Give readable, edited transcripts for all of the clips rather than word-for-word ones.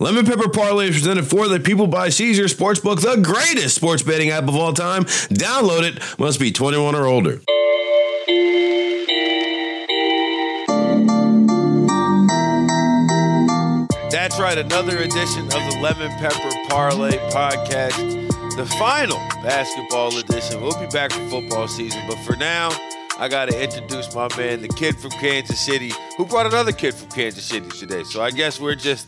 Lemon Pepper Parlay is presented for the people by Caesar Sportsbook, the greatest sports betting app of all time. Download it. Must be 21 or older. That's right. Another edition of the Lemon Pepper Parlay podcast. The final basketball edition. We'll be back for football season. But for now, I got to introduce my man, the kid from Kansas City, who brought another kid from Kansas City today. So I guess we're just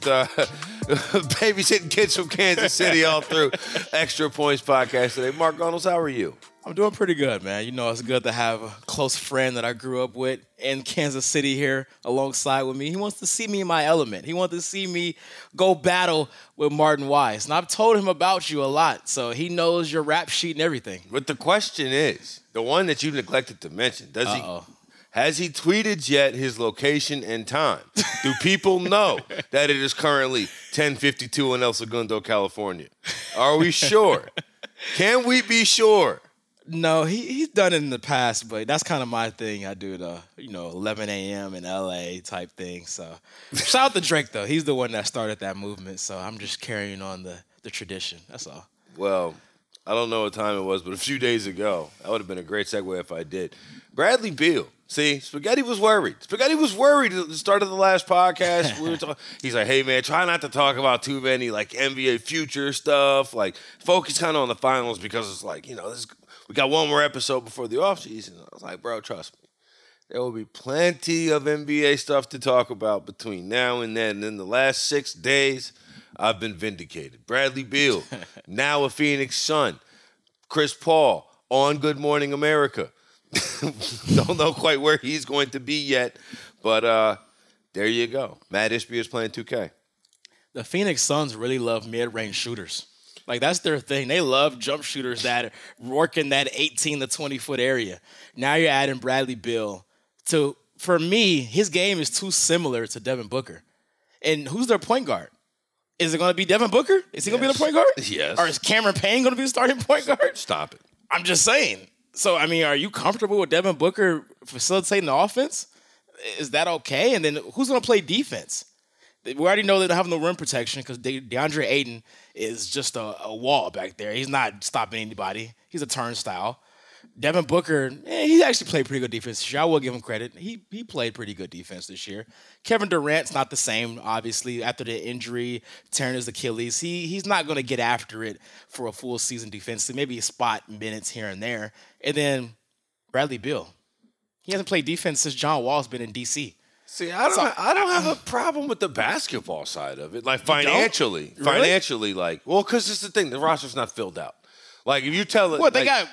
babysitting kids from Kansas City all through Extra Points podcast today. Mark Gunnels, how are you? I'm doing pretty good, man. You know, it's good to have a close friend that I grew up with in Kansas City here alongside with me. He wants to see me in my element. He wants to see me go battle with Martin Weiss. And I've told him about you a lot, so he knows your rap sheet and everything. But the question is, the one that you neglected to mention, has he tweeted yet his location and time? Do people know that it is currently 10:52 in El Segundo, California? Are we sure? Can we be sure? No, he's done it in the past, but that's kind of my thing. I do the, 11 a.m. in L.A. type thing. So shout out to Drake, though. He's the one that started that movement, so I'm just carrying on the tradition. That's all. Well, I don't know what time it was, but a few days ago, that would have been a great segue if I did. Bradley Beal. See, Spaghetti was worried. Spaghetti was worried at the start of the last podcast. We were talking. He's like, hey, man, try not to talk about too many, NBA future stuff. Focus kind of on the finals because it's we got one more episode before the offseason. I was like, bro, trust me. There will be plenty of NBA stuff to talk about between now and then. And in the last 6 days, I've been vindicated. Bradley Beal, now a Phoenix Sun. Chris Paul on Good Morning America. Don't know quite where he's going to be yet, but there you go. Matt Ishbia is playing 2K. The Phoenix Suns really love mid-range shooters. That's their thing. They love jump shooters that work in that 18 to 20-foot area. Now you're adding Bradley Beal. For me, his game is too similar to Devin Booker. And who's their point guard? Is it going to be Devin Booker? Is he going to be the point guard? Yes. Or is Cameron Payne going to be the starting point guard? Stop it. I'm just saying. So, are you comfortable with Devin Booker facilitating the offense? Is that okay? And then who's going to play defense? We already know they don't have no rim protection because DeAndre Ayton is just a wall back there. He's not stopping anybody. He's a turnstile. Devin Booker, he actually played pretty good defense this year. I will give him credit. He played pretty good defense this year. Kevin Durant's not the same, obviously, after the injury, tearing his Achilles. He's not going to get after it for a full season defensively, maybe a spot minutes here and there. And then Bradley Beal. He hasn't played defense since John Wall's been in D.C. See, I don't have a problem with the basketball side of it. Financially. Really? Financially, because it's the thing. The roster's not filled out. If you tell it, they got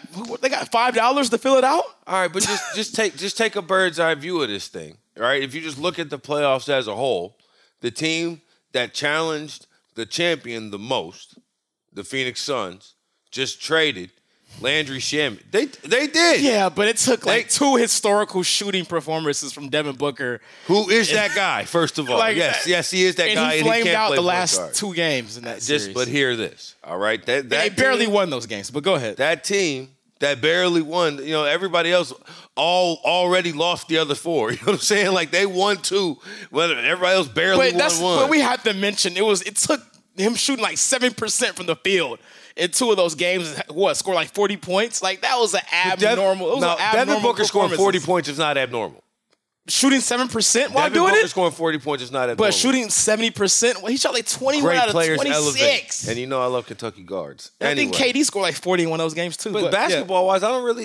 $5 to fill it out? All right, but just take a bird's eye view of this thing. All right, if you just look at the playoffs as a whole, the team that challenged the champion the most, the Phoenix Suns, just traded Landry Shamet. They did. Yeah, but it took two historical shooting performances from Devin Booker. Who is that guy? First of all, yes, he is that guy. And he flamed out the last 2 games in that series. But hear this, all right? They barely won those games, but go ahead. That team that barely won, everybody else already lost the other 4. You know what I'm saying? They won 2, whether everybody else barely won 1. But we have to mention it took him shooting 7% from the field. In 2 of those games, scored 40 points? That was an abnormal. Devin Booker scoring 40 points is not abnormal. Shooting 7% while doing Devin Booker it? scoring 40 points is not abnormal. But shooting 70%, he shot 21 out of 26. Elevate. And I love Kentucky guards. I think KD scored 40 in one of those games too. But basketball-wise, I don't really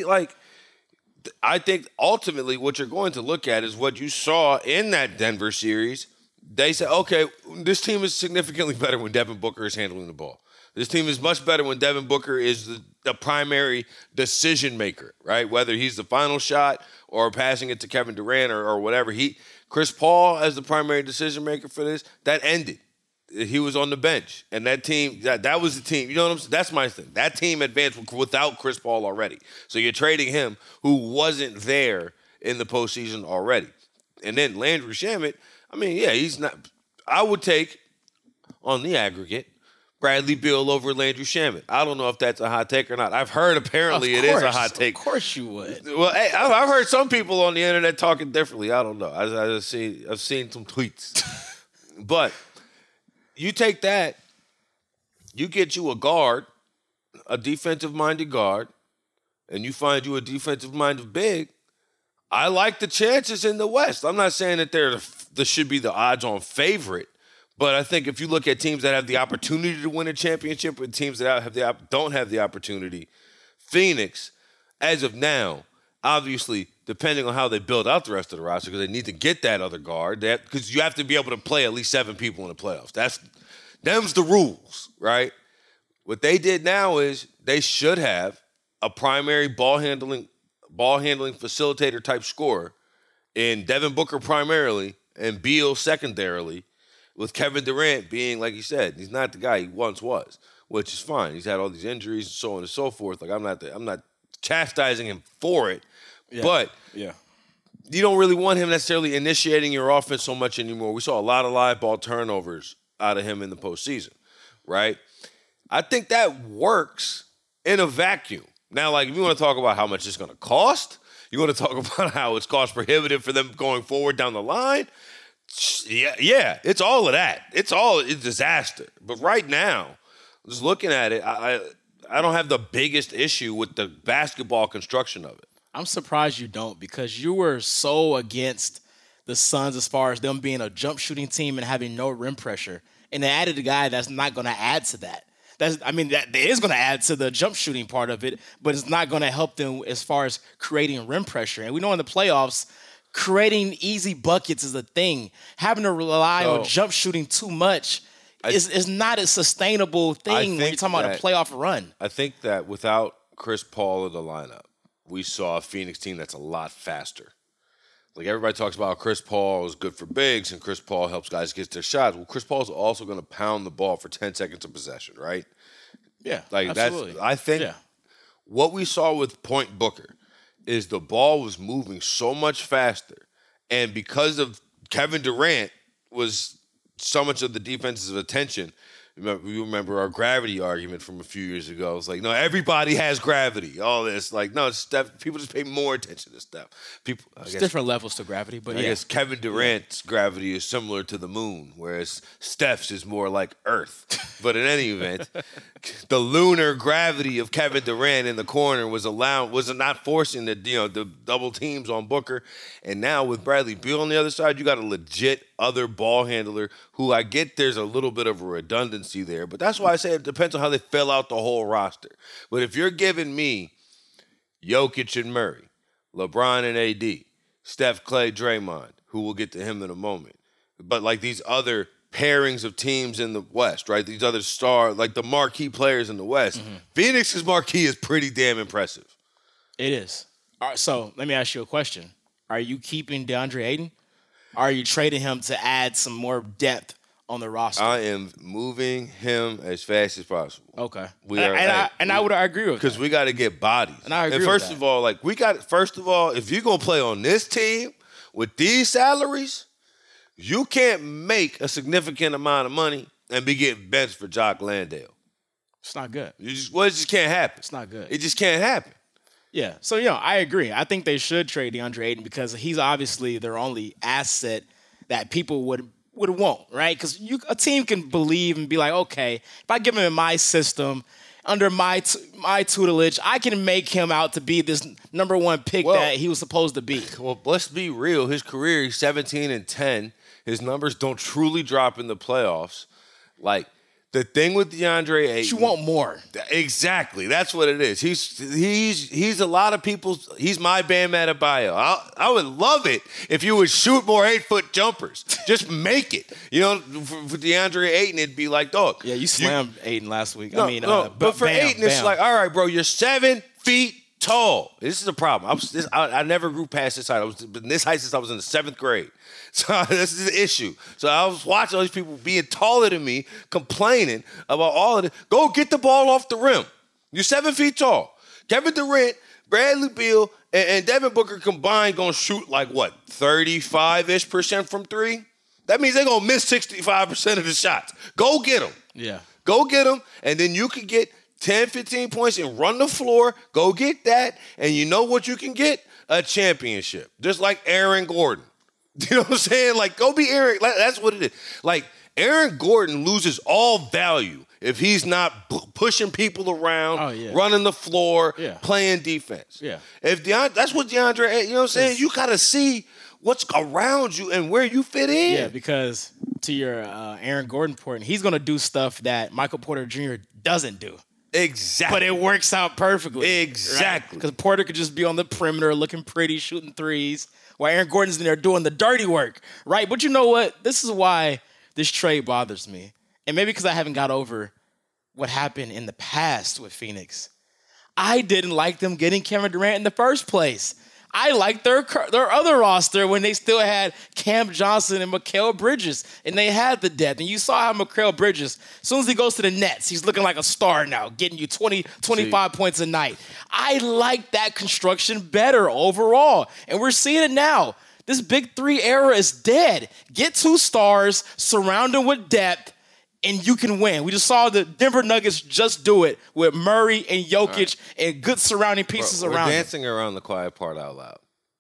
I think ultimately what you're going to look at is what you saw in that Denver series. They said, okay, this team is significantly better when Devin Booker is handling the ball. This team is much better when Devin Booker is the primary decision maker, right? Whether he's the final shot or passing it to Kevin Durant or whatever. Chris Paul as the primary decision maker for this, that ended. He was on the bench. And that team, that was the team. You know what I'm saying? That's my thing. That team advanced without Chris Paul already. So you're trading him who wasn't there in the postseason already. And then Landry Shamet, he's not. I would take, on the aggregate, Bradley Beal over Landry Shamet. I don't know if that's a hot take or not. I've heard apparently it is a hot take. Of course you would. Well, hey, I've heard some people on the internet talking differently. I don't know. I've seen some tweets. But you take that, you get you a guard, a defensive-minded guard, and you find you a defensive-minded big. I like the chances in the West. I'm not saying that there should be the odds-on favorite, but I think if you look at teams that have the opportunity to win a championship and teams that don't have the opportunity, Phoenix, as of now, obviously, depending on how they build out the rest of the roster, because they need to get that other guard, because you have to be able to play at least 7 people in the playoffs. Them's the rules, right? What they did now is they should have a primary ball handling facilitator type scorer in Devin Booker primarily and Beal secondarily, with Kevin Durant being, like you said, he's not the guy he once was, which is fine. He's had all these injuries and so on and so forth. Like I'm not chastising him for it, but you don't really want him necessarily initiating your offense so much anymore. We saw a lot of live ball turnovers out of him in the postseason, right? I think that works in a vacuum. Now, like, if you want to talk about how much it's going to cost, you want to talk about how it's cost prohibitive for them going forward down the line, yeah, it's all of that. It's disaster. But right now, just looking at it, I don't have the biggest issue with the basketball construction of it. I'm surprised you don't, because you were so against the Suns as far as them being a jump shooting team and having no rim pressure. And they added a guy that's not going to add to that. That is going to add to the jump shooting part of it, but it's not going to help them as far as creating rim pressure. And we know in the playoffs, creating easy buckets is a thing. Having to rely on jump shooting too much is not a sustainable thing when you're talking about a playoff run. I think that without Chris Paul in the lineup, we saw a Phoenix team that's a lot faster. Like, everybody talks about how Chris Paul is good for bigs and Chris Paul helps guys get their shots. Well, Chris Paul is also going to pound the ball for 10 seconds of possession, right? Yeah, like absolutely. I think what we saw with Point Booker is the ball was moving so much faster. And because of Kevin Durant was so much of the defense's attention, you remember our gravity argument from a few years ago. It was like, no, everybody has gravity. All this, like, no, Steph. People just pay more attention to Steph. There's different levels to gravity, but I guess Kevin Durant's gravity is similar to the moon, whereas Steph's is more like Earth. But in any event, the lunar gravity of Kevin Durant in the corner was not forcing the double teams on Booker. And now with Bradley Beal on the other side, you got a legit other ball handler who I get there's a little bit of a redundancy there, but that's why I say it depends on how they fill out the whole roster. But if you're giving me Jokic and Murray, LeBron and AD, Steph, Clay, Draymond, who we'll get to him in a moment, but like these other pairings of teams in the West, right? These other like the marquee players in the West, Phoenix's marquee is pretty damn impressive. It is. All right, so let me ask you a question. Are you keeping DeAndre Ayton? Are you trading him to add some more depth on the roster? I am moving him as fast as possible. Okay. I would agree with that. Because we got to get bodies. And I agree with that. First of all, if you're going to play on this team with these salaries, you can't make a significant amount of money and be getting benched for Jock Landale. It's not good. It just can't happen. It's not good. It just can't happen. Yeah, so, I agree. I think they should trade DeAndre Ayton because he's obviously their only asset that people would want, right? Because a team can believe and be like, okay, if I give him in my system, under my tutelage, I can make him out to be this number one pick that he was supposed to be. Well, let's be real. His career, he's 17-10. His numbers don't truly drop in the playoffs. Like, the thing with DeAndre Ayton, you want more. Exactly. That's what it is. He's a lot of people's. He's my Bam Adebayo. I would love it if you would shoot more 8-foot jumpers. Just make it. For DeAndre Ayton, it'd be like, dog. Yeah, you slammed Ayton last week. But for Ayton, it's like, all right, bro, you're 7 feet tall. This is a problem. I never grew past this height. I was this height since I was in the 7th grade. So this is an issue. So I was watching all these people being taller than me, complaining about all of this. Go get the ball off the rim. You're 7 feet tall. Kevin Durant, Bradley Beal, and Devin Booker combined gonna shoot like what, 35-ish% from three? That means they're gonna miss 65% of the shots. Go get them. Yeah. Go get them, and then you can get 10, 15 points and run the floor. Go get that, and you know what you can get? A championship. Just like Aaron Gordon. You know what I'm saying? Like, go be Aaron. That's what it is. Like, Aaron Gordon loses all value if he's not pushing people around, running the floor, playing defense. Yeah. If that's what DeAndre, you know what I'm saying? You got to see what's around you and where you fit in. Yeah, because to your Aaron Gordon point, he's going to do stuff that Michael Porter Jr. doesn't do. Exactly. But it works out perfectly. Exactly. Because Porter could just be on the perimeter looking pretty, shooting threes, while Aaron Gordon's in there doing the dirty work, right? But you know what? This is why this trade bothers me. And maybe because I haven't got over what happened in the past with Phoenix. I didn't like them getting Kevin Durant in the first place. I liked their other roster when they still had Cam Johnson and Mikal Bridges, and they had the depth. And you saw how Mikal Bridges, as soon as he goes to the Nets, he's looking like a star now, getting you 20, 25 points a night. I like that construction better overall, and we're seeing it now. This Big Three era is dead. Get 2 stars, surround them with depth, and you can win. We just saw the Denver Nuggets just do it with Murray and Jokic and good surrounding pieces around. We're dancing around the quiet part out loud.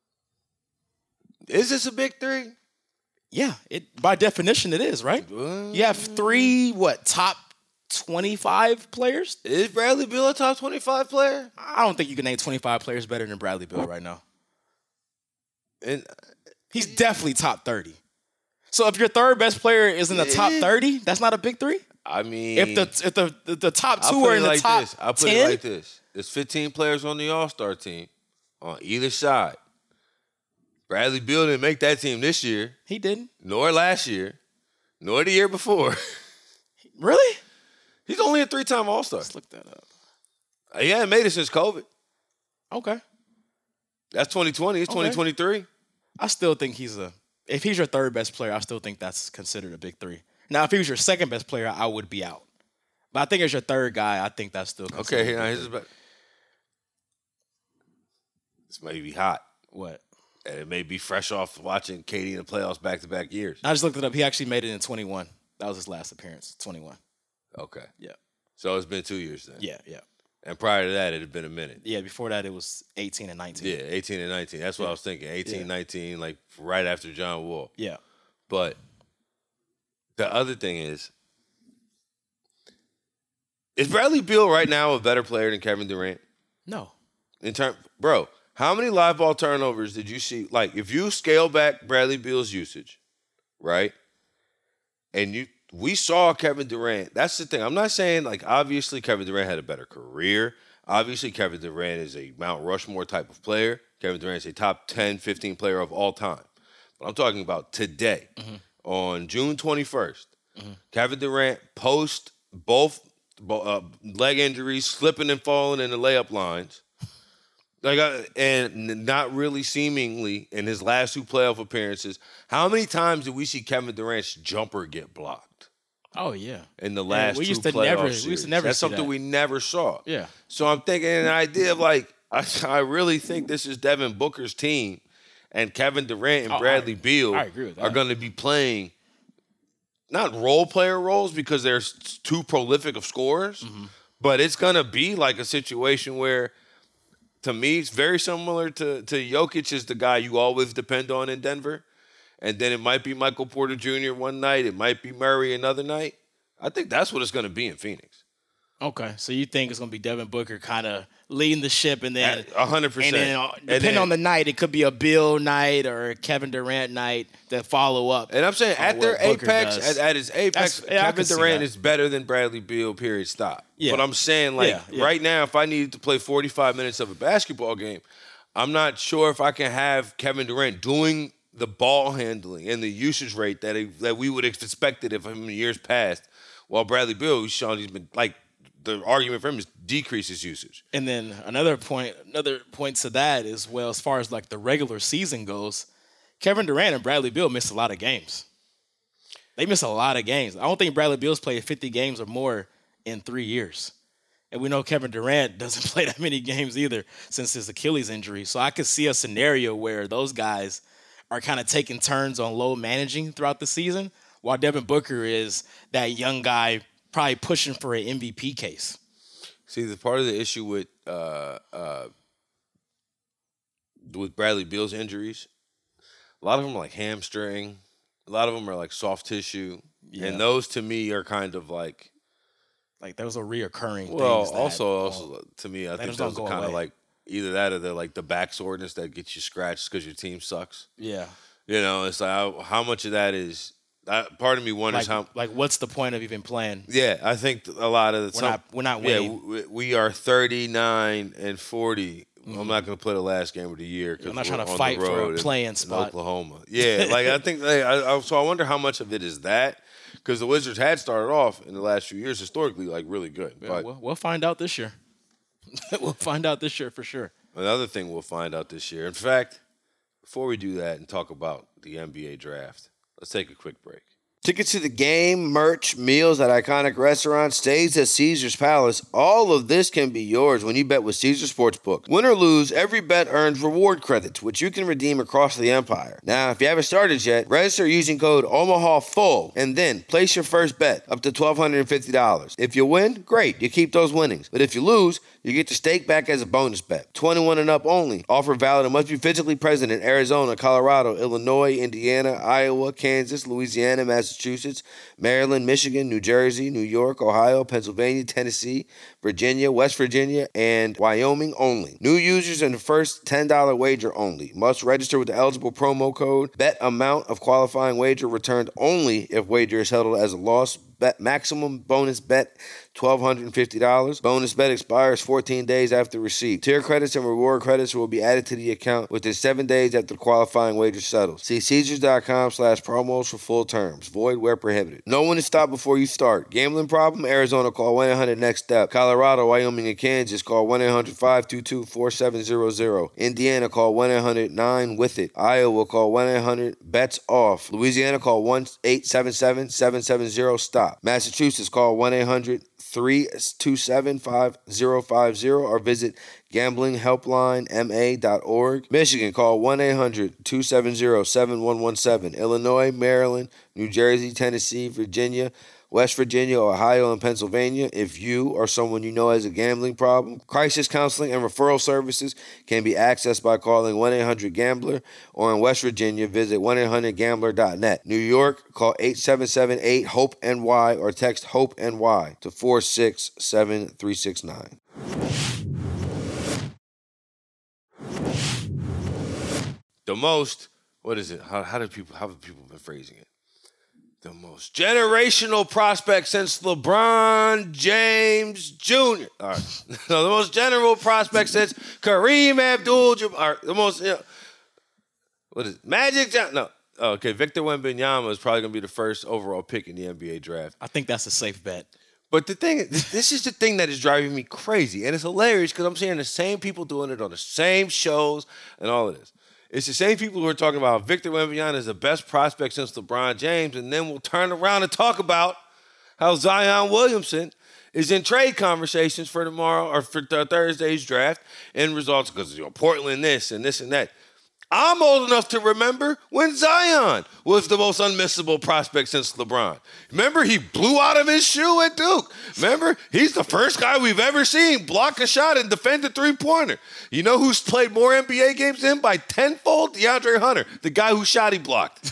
Is this a Big Three? Yeah, by definition it is, right? You have 3, top 25 players? Is Bradley Beal a top 25 player? I don't think you can name 25 players better than Bradley Beal right now. And he's definitely top 30. So if your third best player is in the top 30, that's not a Big Three? I mean, if the top 2 are in the top 10? I'll put it like this. There's 15 players on the All-Star team on either side. Bradley Beal didn't make that team this year. He didn't. Nor last year. Nor the year before. Really? He's only a 3-time All-Star. Let's look that up. He hasn't made it since COVID. Okay. That's 2020. It's 2023. I still think if he's your third best player, I still think that's considered a Big Three. Now, if he was your second best player, I would be out. But I think as your third guy, I think that's still considered. Okay, this may be hot. What? And it may be fresh off watching KD in the playoffs back-to-back years. I just looked it up. He actually made it in 21. That was his last appearance, 21. Okay. Yeah. So it's been 2 years then. Yeah. And prior to that, it had been a minute. Yeah, before that, it was 18 and 19. Yeah, 18 and 19. That's what I was thinking. 18, 19, like right after John Wall. Yeah. But the other thing is Bradley Beal right now a better player than Kevin Durant? No. Bro, how many live ball turnovers did you see? Like, if you scale back Bradley Beal's usage, right? And we saw Kevin Durant. That's the thing. I'm not saying, like, obviously Kevin Durant had a better career. Obviously, Kevin Durant is a Mount Rushmore type of player. Kevin Durant is a top 10, 15 player of all time. But I'm talking about today, on June 21st. Kevin Durant post both leg injuries, slipping and falling in the layup lines. And not really seemingly in his last 2 playoff appearances. How many times did we see Kevin Durant's jumper get blocked? Oh, yeah. In the last 2 playoff series. We used to never That's see something that. we never saw. Yeah. So I'm thinking an idea of like, I really think this is Devin Booker's team, and Kevin Durant and Bradley Beal are going to be playing not role player roles because they're too prolific of scorers, but it's going to be like a situation where, to me, it's very similar to Jokic is the guy you always depend on in Denver. And then it might be Michael Porter Jr. one night. It might be Murray another night. I think that's what it's going to be in Phoenix. Okay. So you think it's going to be Devin Booker kind of leading the ship and then 100%. And then depending on the night, it could be a Bill night or a Kevin Durant night that follow up. And I'm saying at their apex, at his apex, Kevin Durant is better than Bradley Beal, period, stop. Yeah. But I'm saying, right now, if I needed to play 45 minutes of a basketball game, I'm not sure if I can have Kevin Durant doing the ball handling and the usage rate that we would have expected of him in years past, while Bradley Beal, he's been like, the argument for him is decrease his usage. And then another point to that is, well, as far as like the regular season goes, Kevin Durant and Bradley Beal missed a lot of games. They missed a lot of games. I don't think Bradley Beal's played 50 games or more in 3 years. And we know Kevin Durant doesn't play that many games either since his Achilles injury. So I could see a scenario where those guys are kind of taking turns on load managing throughout the season, while Devin Booker is that young guy probably pushing for an MVP case. See, the part of the issue with Bradley Beal's injuries, a lot of them are like hamstring, a lot of them are like soft tissue. Yeah. And those to me are kind of like those are reoccurring well, things. also to me, I think just don't those are go kind of away. like either that or they're like the back soreness that gets you scratched because your team sucks. Yeah. You know, it's like how much of that is. Part of me wonders how. Like, what's the point of even playing? Yeah, I think a lot of the We're not winning. Yeah, we are 39 and 40. I'm not going to play the last game of the year because I'm not trying to on fight the for road a playing in spot. Oklahoma. Yeah, like I think. So I wonder how much of it is that because the Wizards had started off in the last few years historically like really good. Yeah, But we'll find out this year. We'll find out this year for sure. another thing we'll find out this year. In fact, before we do that and talk about the NBA draft, let's take a quick break. Tickets to the game, merch, meals at iconic restaurants, stays at Caesar's Palace, all of this can be yours when you bet with Caesar Sportsbook. Win or lose, every bet earns reward credits, which you can redeem across the empire. Now, if you haven't started yet, register using code OMAHAFULL and then place your first bet up to $1,250. If you win, great, you keep those winnings. But if you lose, you get your stake back as a bonus bet. 21 and up only. Offer valid and must be physically present in Arizona, Colorado, Illinois, Indiana, Iowa, Kansas, Louisiana, Massachusetts, Maryland, Michigan, New Jersey, New York, Ohio, Pennsylvania, Tennessee, Virginia, West Virginia, and Wyoming only. New users and the first $10 wager only. Must register with the eligible promo code. Bet amount of qualifying wager returned only if wager is held as a loss. Bet maximum bonus bet $1,250. Bonus bet expires 14 days after receipt. Tier credits and reward credits will be added to the account within 7 days after the qualifying wager settles. See Caesars.com/promos for full terms. Void where prohibited. No one is stopped before you start. Gambling problem? Arizona, call 1-800-NEXT-STEP. Colorado, Wyoming, and Kansas, call 1-800-522-4700. Indiana, call 1-800-9-WITH-IT. Iowa, call 1-800-BETS-OFF. Louisiana, call 1-877-770-STOP. Massachusetts, call 1-800-327-5050 or visit gamblinghelplinema.org. Michigan, call 1-800-270-7117. Illinois, Maryland, New Jersey, Tennessee, Virginia, West Virginia, Ohio, and Pennsylvania. If you or someone you know has a gambling problem, crisis counseling and referral services can be accessed by calling 1-800-GAMBLER, or in West Virginia, visit 1-800-GAMBLER.net. New York, call 877-8-HOPE-NY or text HOPE-NY to 467-369. The most, what is it? How have people been phrasing it? The most generational prospect since LeBron James Jr. All right. No, the most general prospect since Kareem Abdul-Jabbar. The most, what is it? Magic Johnson? No. Oh, okay, Victor Wembanyama is probably going to be the first overall pick in the NBA draft. I think that's a safe bet. But the thing, this is the thing that is driving me crazy. And it's hilarious because I'm seeing the same people doing it on the same shows and all of this. It's the same people who are talking about Victor Wembanyama is the best prospect since LeBron James, and then we'll turn around and talk about how Zion Williamson is in trade conversations for tomorrow or for Thursday's draft and results because Portland this and this and that. I'm old enough to remember when Zion was the most unmissable prospect since LeBron. Remember, he blew out of his shoe at Duke. Remember, he's the first guy we've ever seen block a shot and defend a three-pointer. You know who's played more NBA games than him by tenfold? DeAndre Hunter, the guy whose shot he blocked.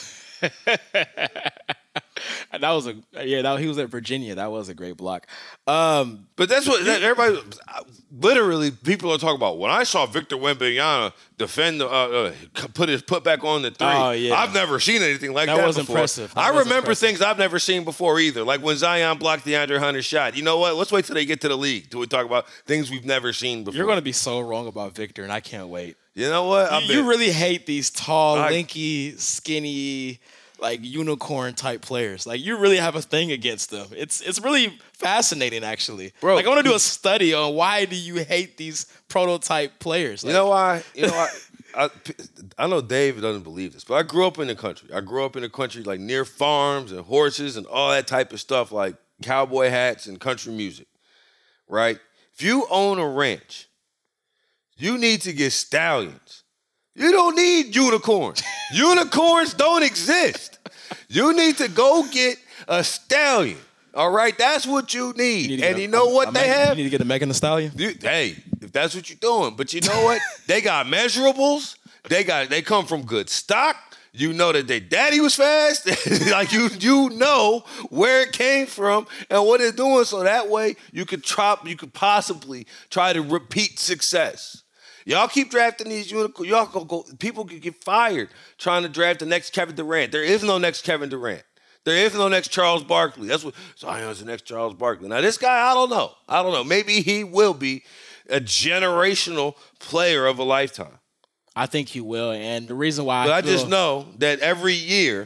He was at Virginia. That was a great block. But that's what everybody, literally, people are talking about. When I saw Victor Wembanyama defend, put back on the three, I've never seen anything like that was before. Impressive. I remember things I've never seen before either, like when Zion blocked DeAndre Hunter's shot. You know what? Let's wait till they get to the league till we talk about things we've never seen before. You're going to be so wrong about Victor, and I can't wait. You know what? You really hate these tall, lanky, skinny, like unicorn type players. Like you really have a thing against them. It's really fascinating, actually. Bro, like I want to do a study on why do you hate these prototype players. Like, you know why? I know Dave doesn't believe this, but I grew up in the country. I grew up in the country like near farms and horses and all that type of stuff, like cowboy hats and country music, right? If you own a ranch, you need to get stallions. You don't need unicorns. Unicorns don't exist. You need to go get a stallion. All right? That's what you need. And you know what they have? You need to get a Megan Thee Stallion? Hey, if that's what you're doing. But you know what? They got measurables. They come from good stock. You know that their daddy was fast. Like you know where it came from and what it's doing. So that way you could possibly try to repeat success. Y'all keep drafting these unicorns. Y'all go. People could get fired trying to draft the next Kevin Durant. There is no next Kevin Durant. There is no next Charles Barkley. That's what Zion's the next Charles Barkley. Now this guy, I don't know. Maybe he will be a generational player of a lifetime. I think he will, and the reason why I just know that every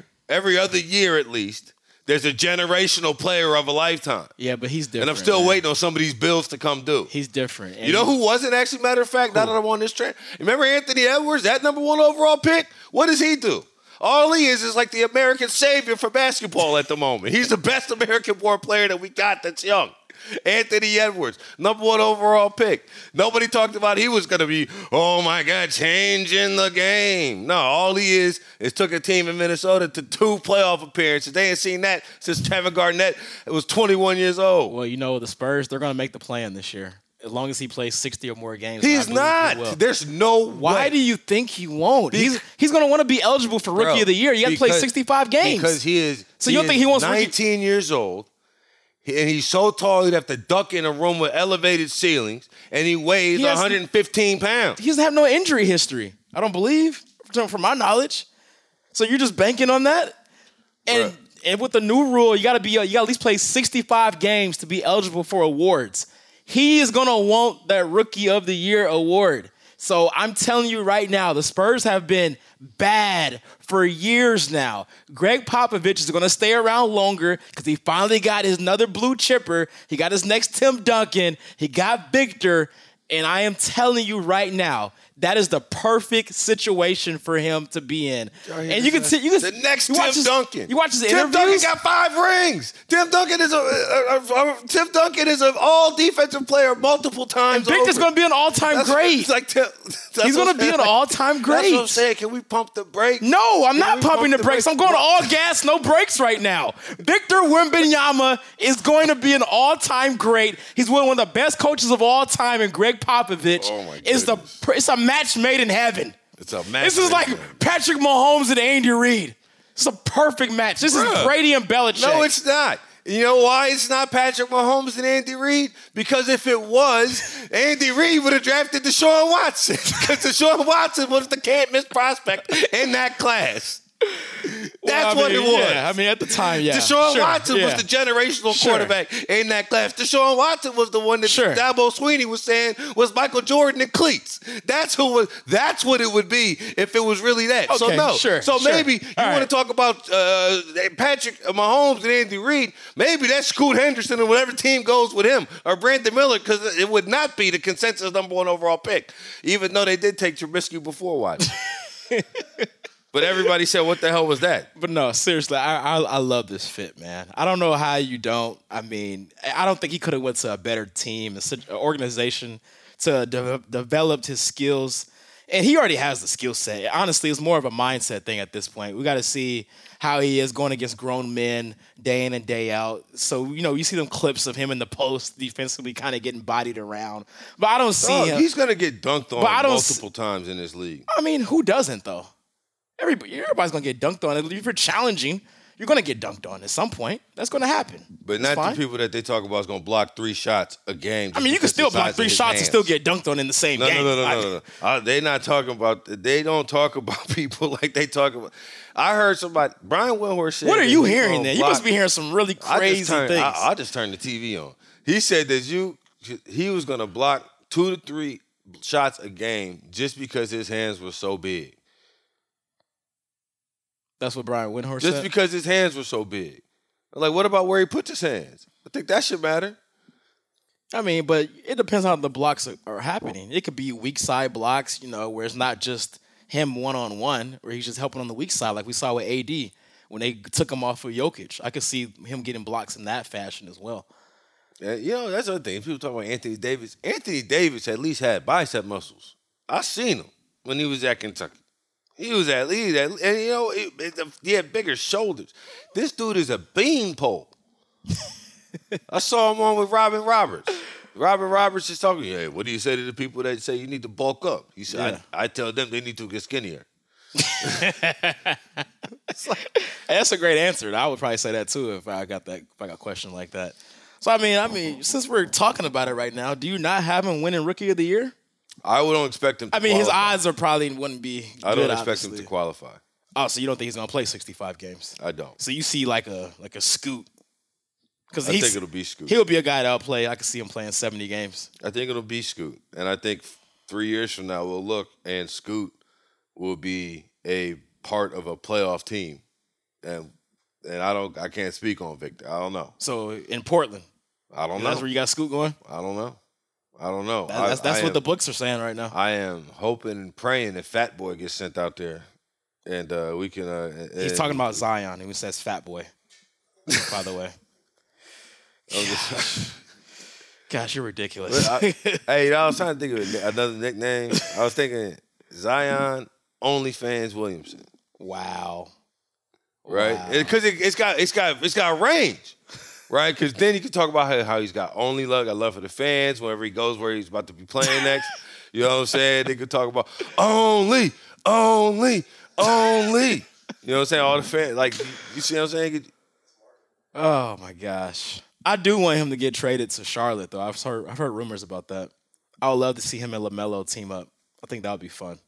other year at least, there's a generational player of a lifetime. Yeah, but he's different. And I'm still waiting on some of these bills to come due. He's different. And you know who wasn't actually, matter of fact, now that I'm on this trend? Remember Anthony Edwards, that number 1 overall pick? What does he do? All he is like the American savior for basketball at the moment. He's the best American-born player that we got that's young. Anthony Edwards, number 1 overall pick. Nobody talked about he was going to be, oh my God, changing the game. No, all he is took a team in Minnesota to 2 playoff appearances. They ain't seen that since Kevin Garnett was 21 years old. Well, you know, the Spurs, they're going to make the play-in this year. As long as he plays 60 or more games. He's not. There's no way. Why do you think he won't? He's going to want to be eligible for Rookie of the Year. You got to play 65 games. Because he is. So you don't think he wants 19 years old. And he's so tall he'd have to duck in a room with elevated ceilings, and he weighs 115 pounds. He doesn't have no injury history, I don't believe, from my knowledge. So you're just banking on that? And with the new rule, you got to at least play 65 games to be eligible for awards. He is going to want that Rookie of the Year award. So I'm telling you right now, the Spurs have been bad for years now. Greg Popovich is going to stay around longer because he finally got his another blue chipper. He got his next Tim Duncan. He got Victor. And I am telling you right now, that is the perfect situation for him to be in. And you can see the next Tim Duncan. You watch his interviews. Tim Duncan got 5 rings. Tim Duncan is an all defensive player multiple times. And Victor's going to be an all-time great. He's going to be an all-time great. That's what I'm saying. Can we pump the brakes? No, I'm not pumping the brakes. I'm going to all gas, no brakes right now. Victor Wembanyama is going to be an all-time great. He's one of the best coaches of all time, and Greg Popovich is it's a match made in heaven. It's a match. This is like Patrick Mahomes and Andy Reid. It's a perfect match. This is Brady and Belichick. No, it's not. You know why it's not Patrick Mahomes and Andy Reid? Because if it was, Andy Reid would have drafted Deshaun Watson. Because Deshaun Watson was the can't-miss prospect in that class. That's what it was. Yeah, I mean, at the time, yeah. Deshaun Watson was the generational quarterback in that class. Deshaun Watson was the one that Dabo Sweeney was saying was Michael Jordan in cleats. That's what it would be if it was really that. Okay, so maybe you want to talk about Patrick Mahomes and Andy Reid. Maybe that's Scoot Henderson and whatever team goes with him, or Brandon Miller, because it would not be the consensus number 1 overall pick, even though they did take Trubisky before Watson. But everybody said, what the hell was that? But no, seriously, I love this fit, man. I don't know how you don't. I mean, I don't think he could have went to a better team, an organization to develop his skills. And he already has the skill set. Honestly, it's more of a mindset thing at this point. We got to see how he is going against grown men day in and day out. So, you see them clips of him in the post defensively kind of getting bodied around. But I don't see him. He's going to get dunked on multiple times in this league. I mean, who doesn't, though? Everybody's going to get dunked on. If you're challenging, you're going to get dunked on at some point. That's going to happen. But not the people that they talk about is going to block 3 shots a game. I mean, you can still block 3 shots and still get dunked on in the same game. No. They're not talking about – they don't talk about people like they talk about – I heard somebody – Brian Windhorst said – What are you hearing then? You must be hearing some really crazy things. I just turned the TV on. He said that he was going to block 2 to 3 shots a game just because his hands were so big. That's what Brian Windhorst said? Just because his hands were so big. Like, what about where he puts his hands? I think that should matter. I mean, but it depends on how the blocks are happening. It could be weak side blocks, where it's not just him one-on-one, where he's just helping on the weak side, like we saw with AD when they took him off of Jokic. I could see him getting blocks in that fashion as well. Yeah, that's the other thing. People talk about Anthony Davis. Anthony Davis at least had bicep muscles. I seen him when he was at Kentucky. He had bigger shoulders. This dude is a beanpole. I saw him on with Robin Roberts. Robin Roberts is talking, hey, what do you say to the people that say you need to bulk up? He said, I tell them they need to get skinnier. Hey, that's a great answer. I would probably say that too if I got a question like that. So I mean, since we're talking about it right now, do you not have him winning Rookie of the Year? I don't expect him to his qualify. odds are probably wouldn't be. I don't good, expect obviously. him to qualify. Oh, so you don't think he's gonna play 65 games? I don't. So you see like a Scoot. Because I think it'll be Scoot. He'll be a guy that'll play. I can see him playing 70 games. I think it'll be Scoot. And I think 3 years from now we'll look and Scoot will be a part of a playoff team. And I can't speak on Victor. I don't know. So in Portland. I don't know. That's where you got Scoot going? I don't know. That's what the books are saying right now. I am hoping and praying that Fat Boy gets sent out there. And we can He's talking about Zion. He says Fat Boy. By the way. Gosh, you're ridiculous. Hey, I was trying to think of another nickname. I was thinking Zion OnlyFans Williamson. Wow. Right? Because it's got range. Right? Because then you can talk about how he's got only love, got love for the fans, wherever he goes, where he's about to be playing next. You know what I'm saying? They could talk about only. You know what I'm saying? All the fans, like, you see what I'm saying? Oh my gosh. I do want him to get traded to Charlotte, though. I've heard rumors about that. I would love to see him and LaMelo team up. I think that would be fun.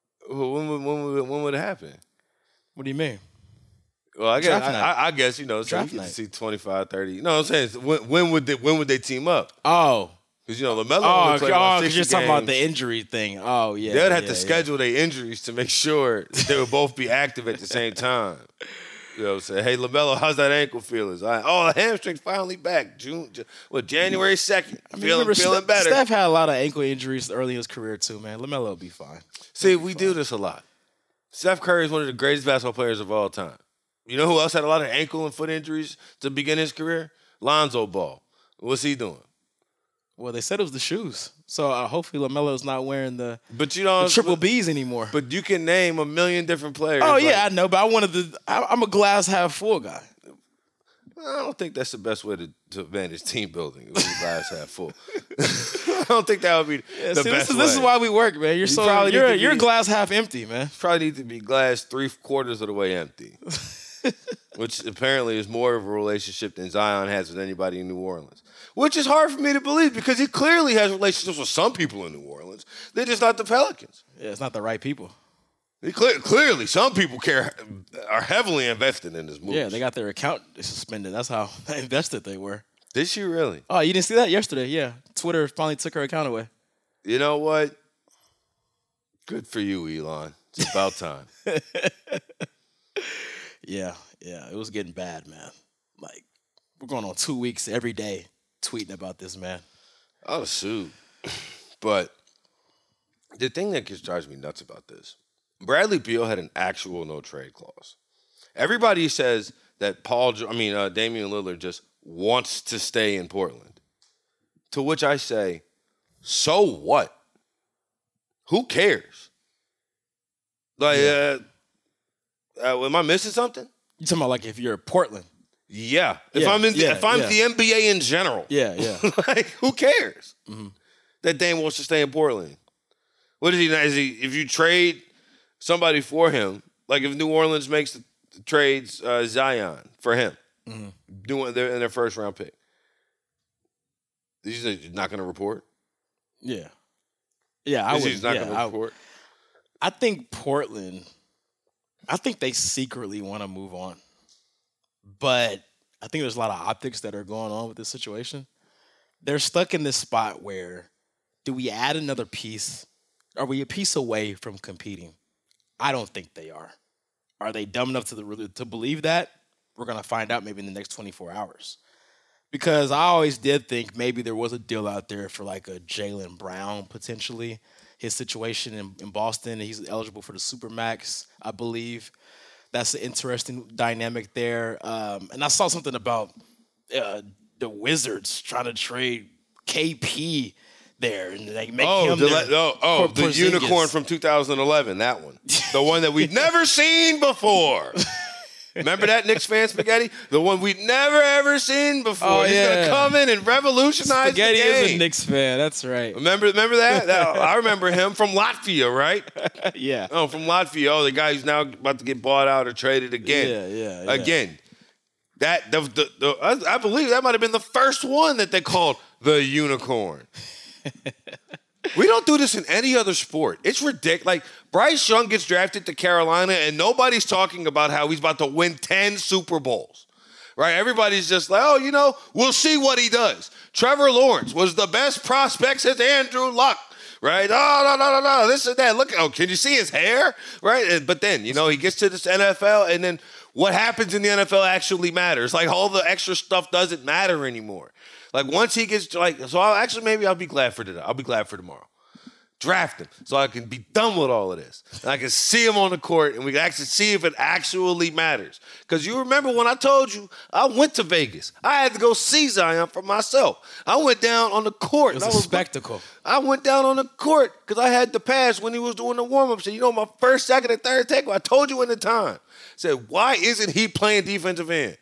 When would it happen? What do you mean? Well, I guess you know, so you can see 25, 30. You know what I'm saying? When would they team up? Oh. Because, you know, LaMelo would play about 60 you're talking about games. the injury thing. Oh, yeah. They'd have to schedule their injuries to make sure they would both be active at the same time. You know what I'm saying? Hey, LaMelo, how's that ankle feeling? The hamstring's finally back. January 2nd. Feeling better. Steph had a lot of ankle injuries early in his career, too, man. LaMelo will be fine. See, we do this a lot. Steph Curry is one of the greatest basketball players of all time. You know who else had a lot of ankle and foot injuries to begin his career? Lonzo Ball. What's he doing? Well, they said it was the shoes. So hopefully LaMelo's not wearing the the triple Bs ananymore. But you can name a million different players. Oh, yeah, I know. But I'm a glass half full guy. I don't think that's the best way to manage team building. It was glass half full. I don't think that would be the best way. This is why we work, man. You're glass half empty, man. Probably need to be glass 3/4 of the way empty. Which apparently is more of a relationship than Zion has with anybody in New Orleans. Which is hard for me to believe because he clearly has relationships with some people in New Orleans. They're just not the Pelicans. Yeah, it's not the right people. Clearly, some people are heavily invested in this move. Yeah, they got their account suspended. That's how invested they were. Did she really? Oh, you didn't see that yesterday? Yeah. Twitter finally took her account away. You know what? Good for you, Elon. It's about time. Yeah. It was getting bad, man. Like, we're going on 2 weeks every day tweeting about this, man. I was sued. But the thing that just drives me nuts about this, Bradley Beal had an actual no-trade clause. Everybody says that Damian Lillard just wants to stay in Portland. To which I say, so what? Who cares? Like, am I missing something? You talking about like if you're Portland? Yeah. If I'm the NBA in general. Yeah. Like, who cares that Dame wants to stay in Portland? What is he? If you trade somebody for him, like if New Orleans makes the trades Zion for him, doing in their first round pick, he's not going to report. Yeah. He's not going to report. I think Portland. I think they secretly want to move on. But I think there's a lot of optics that are going on with this situation. They're stuck in this spot where do we add another piece? Are we a piece away from competing? I don't think they are. Are they dumb enough to believe that? We're going to find out maybe in the next 24 hours. Because I always did think maybe there was a deal out there for like a Jaylen Brown potentially. His situation in Boston, he's eligible for the Supermax, I believe. That's an interesting dynamic there. And I saw something about the Wizards trying to trade KP there and they make him the unicorn from 2011, that one. The one that we've never seen before. Remember that Knicks fan spaghetti? The one we'd never ever seen before. Oh, He's yeah. gonna come in and revolutionize Spaghetti the game. is a Knicks fan. That's right. Remember that? I remember him from Latvia, right? Yeah. Oh, from Latvia. Oh, the guy who's now about to get bought out or traded again. Yeah. Again. I believe that might have been the first one that they called the unicorn. We don't do this in any other sport. It's ridiculous. Like, Bryce Young gets drafted to Carolina, and nobody's talking about how he's about to win 10 Super Bowls, right? Everybody's just like, oh, we'll see what he does. Trevor Lawrence was the best prospect since Andrew Luck, right? Oh, no, this and that. Look, can you see his hair, right? But then, he gets to this NFL, and then what happens in the NFL actually matters. Like, all the extra stuff doesn't matter anymore. Like, once he gets, I'll be glad for today. I'll be glad for tomorrow. Draft him so I can be done with all of this. And I can see him on the court, and we can actually see if it actually matters. Because you remember when I told you I went to Vegas. I had to go see Zion for myself. I went down on the court. It was a spectacle. I went down on the court because I had the pass when he was doing the warm-ups. And my first, second, and third take, I told you in the time. I said, why isn't he playing defensive end?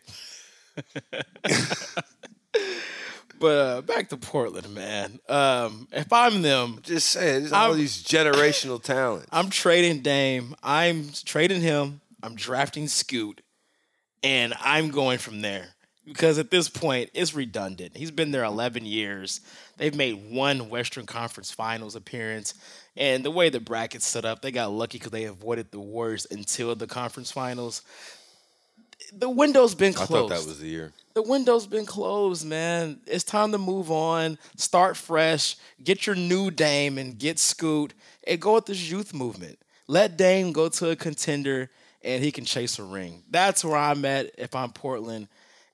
But back to Portland, man. If I'm them, Just saying, there's all these generational talents. I'm trading Dame. I'm trading him. I'm drafting Scoot. And I'm going from there. Because at this point, it's redundant. He's been there 11 years. They've made one Western Conference Finals appearance. And the way the bracket's set up, they got lucky because they avoided the Warriors until the conference finals. The window's been closed. I thought that was the year. The window's been closed, man. It's time to move on, start fresh, get your new Dame and get Scoot, and go with this youth movement. Let Dame go to a contender, and he can chase a ring. That's where I'm at if I'm Portland.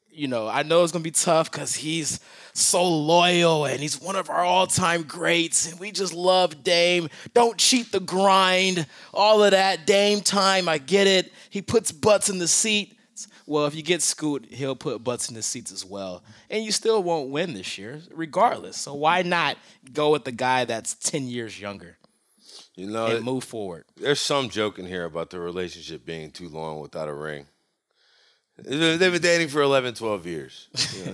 I know it's going to be tough because he's so loyal, and he's one of our all-time greats, and we just love Dame. Don't cheat the grind, all of that. Dame time, I get it. He puts butts in the seat. Well, if you get Scoot, he'll put butts in the seats as well. And you still won't win this year, regardless. So why not go with the guy that's 10 years younger and move forward? There's some joke in here about the relationship being too long without a ring. They've been dating for 11, 12 years.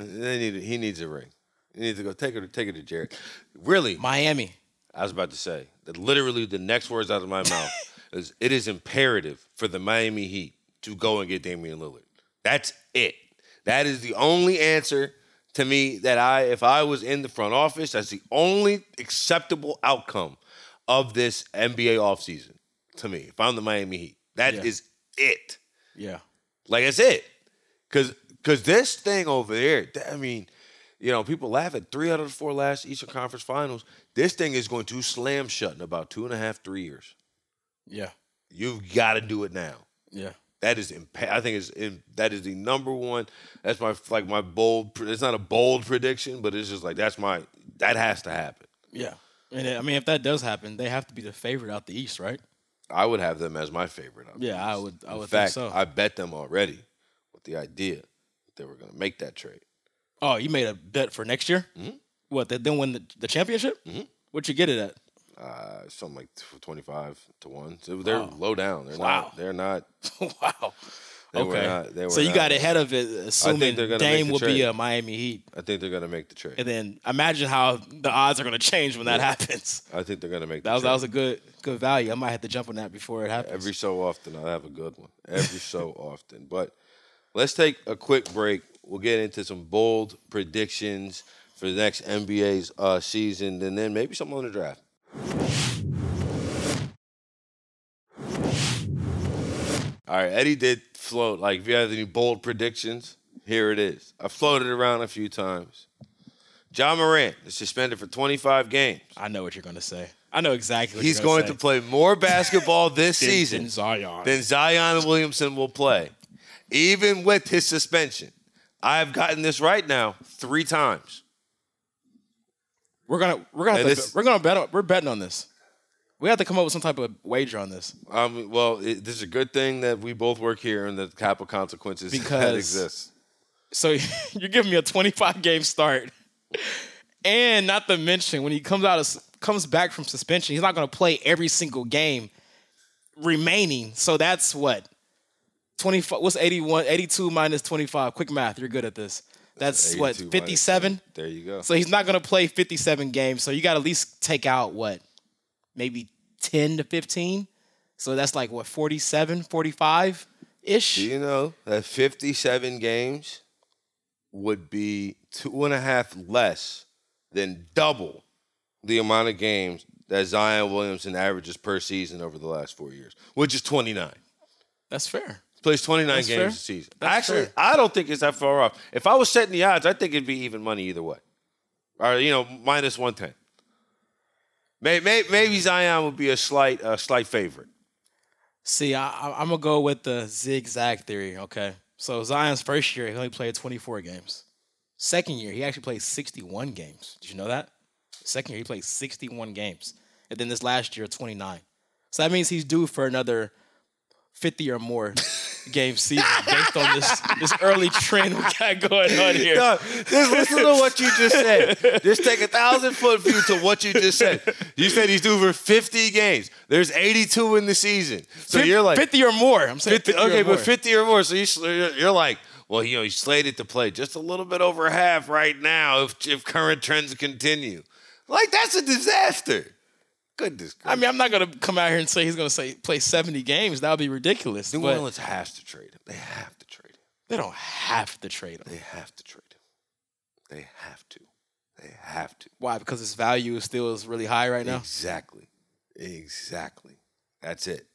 He needs a ring. He needs to go take her to Jared. Really? Miami. I was about to say that literally the next words out of my mouth is it is imperative for the Miami Heat to go and get Damian Lillard. That's it. That is the only answer to me that if I was in the front office, that's the only acceptable outcome of this NBA offseason to me. If I'm the Miami Heat, that is it. Yeah. Like, that's it. Because this thing over there, people laugh at 3 out of the 4 last Eastern Conference Finals. This thing is going to slam shut in about 2.5, 3 years. Yeah. You've got to do it now. Yeah. That is, that is the number one. That's my bold. It's not a bold prediction, but it's just like that has to happen. Yeah, and if that does happen, they have to be the favorite out the East, right? I would have them as my favorite. Yeah, I would. In fact, think so. I bet them already with the idea that they were going to make that trade. Oh, you made a bet for next year? Mm-hmm. What? They then win the championship? Mm-hmm. What'd you get it at? Something like 25-1. So they're low down. They're not. They're not. Wow. They were so you got ahead of it, assuming Dame will be a Miami Heat. I think they're going to make the trade. And then imagine how the odds are going to change when that happens. I think they're going to make that was a good value. I might have to jump on that before it happens. Every so often, I'll have a good one. Every so often. But let's take a quick break. We'll get into some bold predictions for the next NBA's season, and then maybe something on the draft. All right, Eddie did float. Like, if you have any bold predictions, here it is. I floated around a few times. Ja Morant is suspended for 25 games. I know what you're going to say. I know exactly what He's you're going to play more basketball this season than Zion Williamson will play, even with his suspension. I've gotten this right now 3 times. We're betting on this. We have to come up with some type of wager on this. This is a good thing that we both work here and the capital consequences that exist. So you're giving me a 25-game start, and not to mention when he comes back from suspension, he's not going to play every single game remaining. So that's what 25. What's 81? 82 minus 25. Quick math. You're good at this. That's what, 57? There you go. So he's not going to play 57 games. So you got to at least take out what? Maybe 10 to 15? So that's like what, 47, 45-ish? Do you know that 57 games would be 2.5 less than double the amount of games that Zion Williamson averages per season over the last 4 years, which is 29. That's fair. Plays 29 That's games fair. a season. That's Actually, fair. I don't think it's that far off. If I was setting the odds, I think it'd be even money either way. Or, minus 110. Maybe Zion would be a slight favorite. See, I'm going to go with the zigzag theory, okay? So Zion's first year, he only played 24 games. Second year, he actually played 61 games. Did you know that? Second year, he played 61 games. And then this last year, 29. So that means he's due for another 50 or more game season based on this early trend we got going on here. No, just listen to what you just said. Just take 1,000-foot view to what you just said. You said he's due for 50 games. There's 82 in the season. So you're like 50 or more. I'm saying 50 okay, or more. but 50 or more. So you're like, well, he's slated to play just a little bit over half right now if current trends continue. Like, that's a disaster. Goodness gracious. I mean, I'm not going to come out here and say he's going to play 70 games. That would be ridiculous. New Orleans has to trade him. They have to trade him. They don't have to trade him. They have to trade him. They have to. They have to. Why? Because his value is really high right now? Exactly. That's it.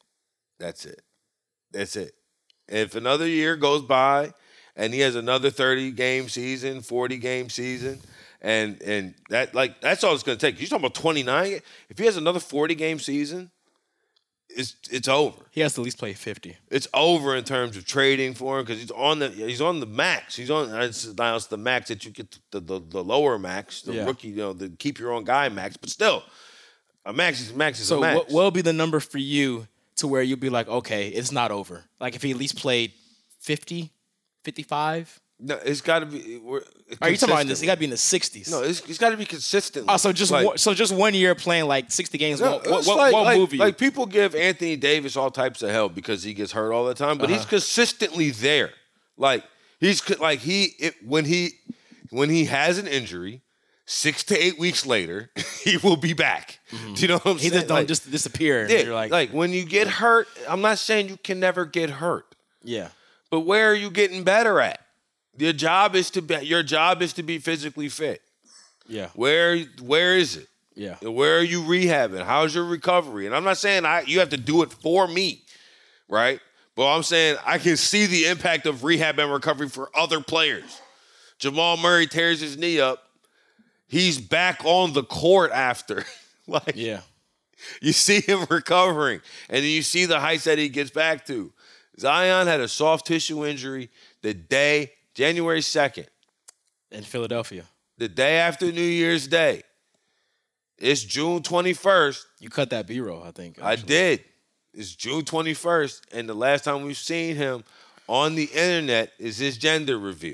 If another year goes by and he has another 30-game season, 40-game season, and that's all it's going to take. You're talking about 29. If he has another 40-game season, it's over. He has to at least play 50. It's over in terms of trading for him because he's on the max. It's the max that you get the lower max, the rookie, the keep your own guy max. But still, a max is a max. So what will be the number for you to where you'll be like, okay, it's not over? Like if he at least played 50, 55? No, it's got to be. Are you talking about this? He got to be in the 60s. No, it's got to be consistent. Oh, so just 1 year playing like 60 games. What move you? Like people give Anthony Davis all types of hell because he gets hurt all the time, but he's consistently there. Like when he has an injury, 6 to 8 weeks later, he will be back. Mm-hmm. Do you know what I'm saying? He just don't just disappear. Yeah, you're like when you get hurt, I'm not saying you can never get hurt. Yeah. But where are you getting better at? Your job is to be physically fit. Yeah. Where is it? Yeah. Where are you rehabbing? How's your recovery? And I'm not saying you have to do it for me, right? But I'm saying I can see the impact of rehab and recovery for other players. Jamal Murray tears his knee up. He's back on the court after. You see him recovering, and then you see the heights that he gets back to. Zion had a soft tissue injury the day, January 2nd. In Philadelphia. The day after New Year's Day. It's June 21st. You cut that B-roll, I think. Actually. I did. It's June 21st, and the last time we've seen him on the internet is his gender reveal.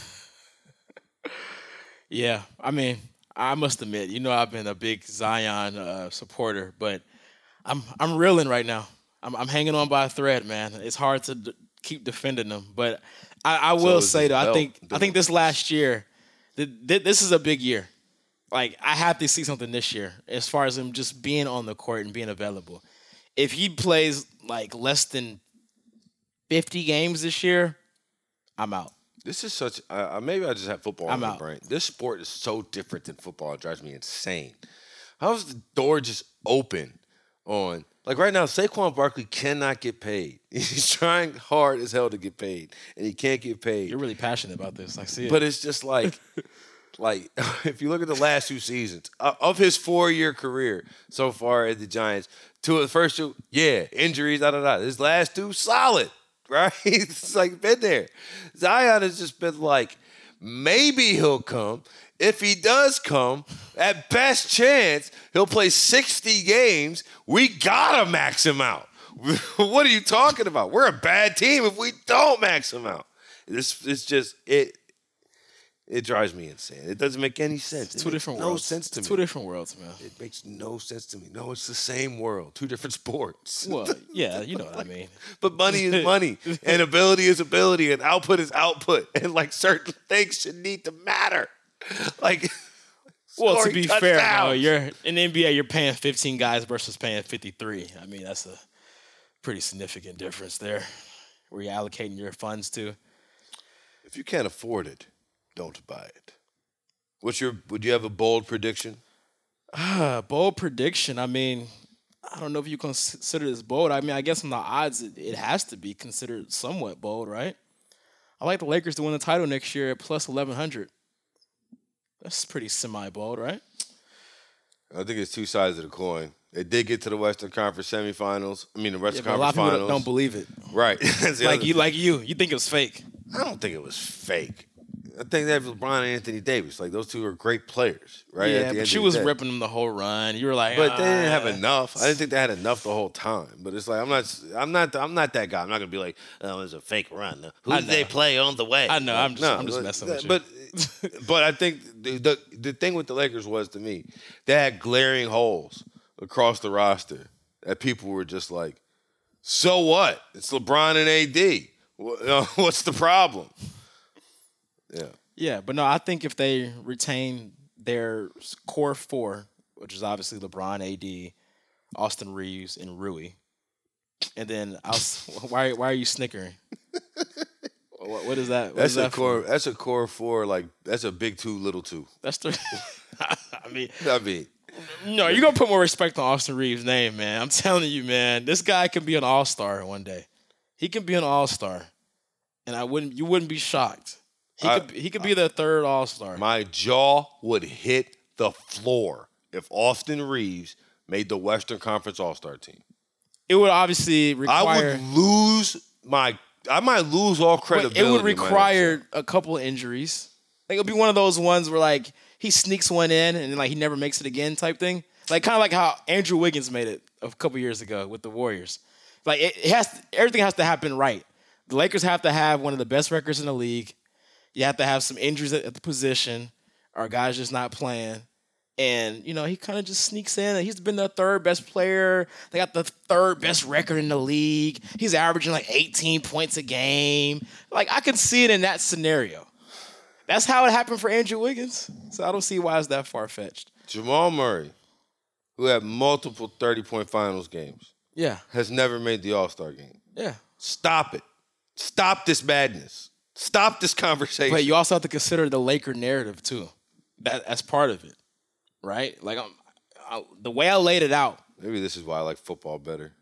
Yeah, I mean, I must admit, I've been a big Zion supporter, but I'm reeling right now. I'm hanging on by a thread, man. It's hard to keep defending them, but I will say though, I think this last year, this is a big year. Like I have to see something this year as far as him just being on the court and being available. If he plays like less than 50 games this year, I'm out. This is such. Maybe I just have football in my out. brain. This sport is so different than football. It drives me insane. How's the door just open on? Like right now, Saquon Barkley cannot get paid. He's trying hard as hell to get paid, and he can't get paid. You're really passionate about this. I see it. But it's just like if you look at the last 2 seasons of his 4-year career so far at the Giants, the first 2, injuries, His last 2, solid, right? It's like been there. Zion has just been like, maybe he'll come. If he does come, at best chance, he'll play 60 games. We gotta max him out. What are you talking about? We're a bad team if we don't max him out. It's It drives me insane. It doesn't make any sense. Two different no worlds. sense to me. Two different worlds, man. It makes no sense to me. No, it's the same world. Two different sports. Well, yeah, you know what I mean. But money is money, and ability is ability, and output is output, and like certain things should need to matter. Like, well, to scoring be fair, though, touchdowns. you're in the NBA. You're paying 15 guys versus paying 53. I mean, that's a pretty significant difference there. Where you're allocating your funds to. If you can't afford it, don't buy it. Would you have a bold prediction? Bold prediction. I mean, I don't know if you consider this bold. I mean, I guess on the odds, it has to be considered somewhat bold, right? I like the Lakers to win the title next year at plus 1,100. That's pretty semi-bold, right? I think it's two sides of the coin. They did get to the Western Conference semifinals. I mean, the Western But a lot Conference of people finals. don't believe it. Right. That's the other Like you think it was fake. I don't think it was fake. I think that was LeBron and Anthony Davis. Like, those two are great players, right? At Yeah, the end but of she the was day. ripping them the whole run. You were like, But they didn't have enough. I didn't think they had enough the whole time. But it's like I'm not that guy. I'm not gonna be like, oh, it was a fake run. Who did they play on the way? I know. I'm just messing with you. But I think the thing with the Lakers was, to me, they had glaring holes across the roster that people were just like, so what? It's LeBron and AD. What's the problem? Yeah. Yeah, but no, I think if they retain their core four, which is obviously LeBron, AD, Austin Reeves, and Rui, and then why are you snickering? What is that? That's a core. That's a core four. Like, that's a big two, little two. That's the. I mean, no, you're gonna put more respect on Austin Reeves' name, man. I'm telling you, man. This guy can be an all-star one day. He can be an all-star, and you wouldn't be shocked. He could be the third all-star. My jaw would hit the floor if Austin Reeves made the Western Conference All-Star team. It would obviously require. I might lose all credibility. It would require a couple of injuries. Like, it would be one of those ones where, like, he sneaks one in and like he never makes it again type thing. Like, kind of like how Andrew Wiggins made it a couple years ago with the Warriors. Like, everything has to happen right. The Lakers have to have one of the best records in the league. You have to have some injuries at the position, or guys just not playing. And, he kind of just sneaks in. And he's been the third best player. They got the third best record in the league. He's averaging like 18 points a game. Like, I can see it in that scenario. That's how it happened for Andrew Wiggins. So I don't see why it's that far-fetched. Jamal Murray, who had multiple 30-point finals games, has never made the All-Star game. Yeah. Stop it. Stop this madness. Stop this conversation. But you also have to consider the Laker narrative, too. That's part of it, right? Like, the way I laid it out. Maybe this is why I like football better.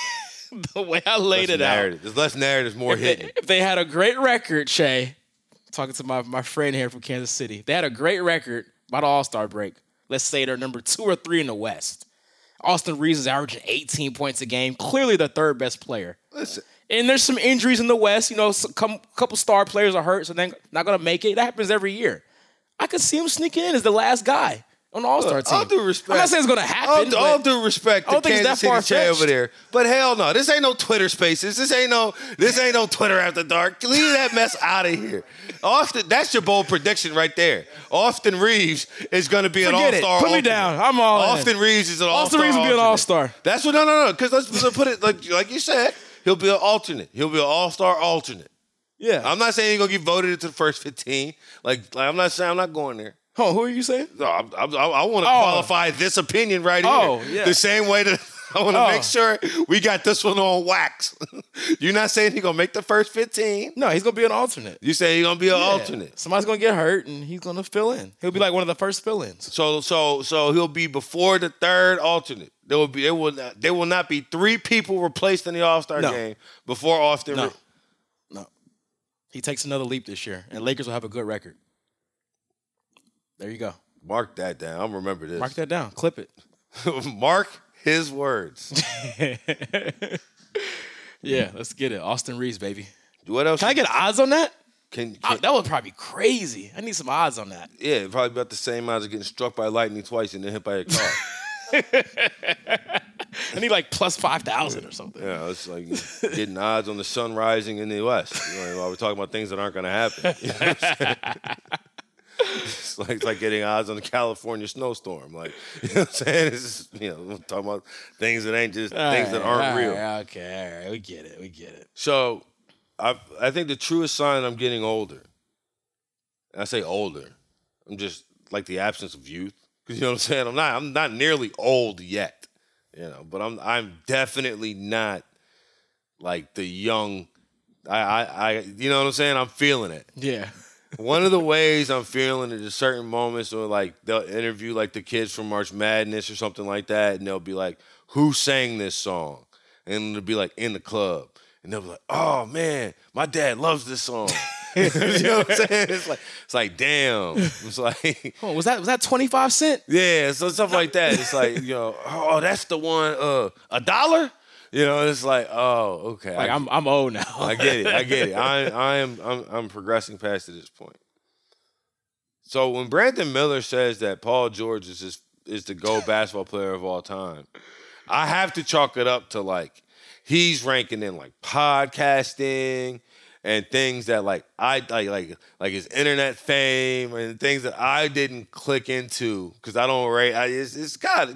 The way I laid it out. There's less narratives, more hitting. If they had a great record, Shay, talking to my friend here from Kansas City, if they had a great record by the All-Star break, let's say they're number 2 or 3 in the West. Austin Reeves is averaging 18 points a game, clearly the third best player. Listen. And there's some injuries in the West. A couple star players are hurt, so they're not going to make it. That happens every year. I could see him sneaking in as the last guy on the All-Star team. All due respect. I'm not saying it's going to happen. All due respect to Kansas City Shay over there. But hell no. This ain't no Twitter Spaces. This ain't no Twitter After Dark. Leave that mess out of here. That's your bold prediction right there. Austin Reeves is going to be an All-Star. Put me down. I'm all in. Austin Reeves is an All-Star. Austin Reeves will be an All-Star. That's what, no. Because let's put it like you said. He'll be an alternate. He'll be an All-Star alternate. Yeah. I'm not saying he's going to get voted into the first 15. Like I'm not saying I'm not going there. Oh, who are you saying? No, I want to qualify this opinion right here. Yeah. The same way that I want to make sure we got this one on wax. You're not saying he's going to make the first 15. No, he's going to be an alternate. You say he's going to be an alternate. Somebody's going to get hurt, and he's going to fill in. He'll be like one of the first fill-ins. So he'll be before the third alternate. There will not be 3 people replaced in the All-Star game before Austin. No. He takes another leap this year, and Lakers will have a good record. There you go. Mark that down. I'll remember this. Mark that down. Clip it. Mark his words. Yeah, let's get it. Austin Reeves, baby. What else? Can I get odds on that? Can that would probably be crazy. I need some odds on that. Yeah, probably about the same odds of getting struck by lightning twice and then hit by a car. I need like plus 5,000 or something. Yeah, it's like getting odds on the sun rising in the West. While we're talking about things that aren't going to happen. You know what I'm saying? It's like getting odds on the California snowstorm. Like, you know what I'm saying? It's just, we're talking about things that ain't just things that aren't real. Okay, all right. We get it. So I think the truest sign I'm getting older, and I say older, I'm just like the absence of youth. Because you know what I'm saying? I'm not nearly old yet. But I'm definitely not like the young. I you know what I'm saying? I'm feeling it. Yeah. One of the ways I'm feeling it is certain moments where like they'll interview like the kids from March Madness or something like that, and they'll be like, "Who sang this song?" And it'll be like in the club, and they'll be like, "Oh man, my dad loves this song." You know what I'm saying? It's like damn. It's like, oh, was that 25 Cent? Yeah, so stuff like that. It's like, oh, that's the one. $1. It's like, oh, okay. Like I'm old now. I get it. I'm progressing past to this point. So when Brandon Miller says that Paul George is the GOAT basketball player of all time, I have to chalk it up to like he's ranking in like podcasting and things that like I like his internet fame and things that I didn't click into because I don't rate. It's got.